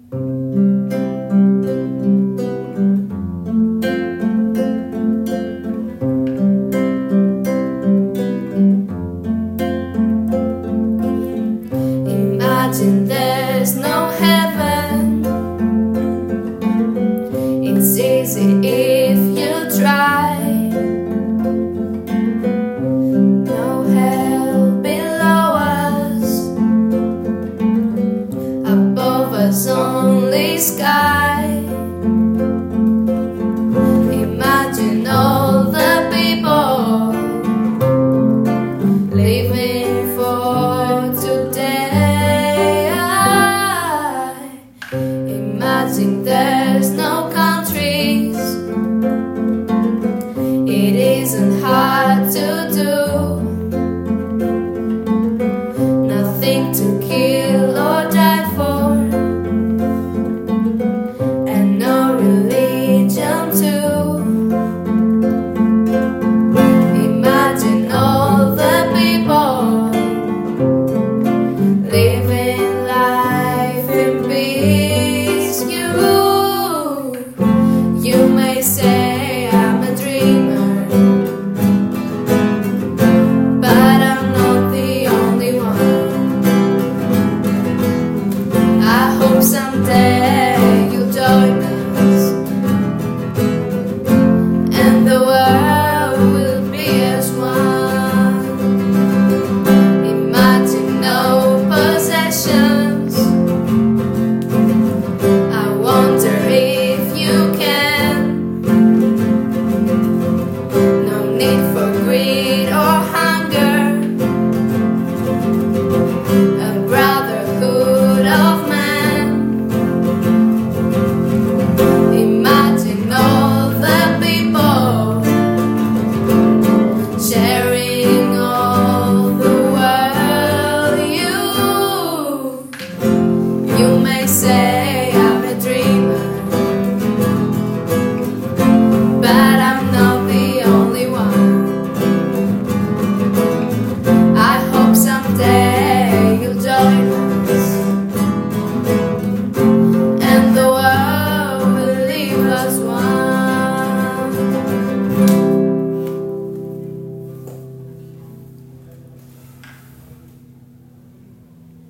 Imagine there's no heaven. It's easy if you try. No hell below us, above us only sky. Imagine all the people living for today. Imagine there's no countries. It isn't hard to do. Nothing to kill or die for, and no religion too. Imagine all the people living life in peace. You may say I'm a dreamer, but I'm not the only one. I hope someday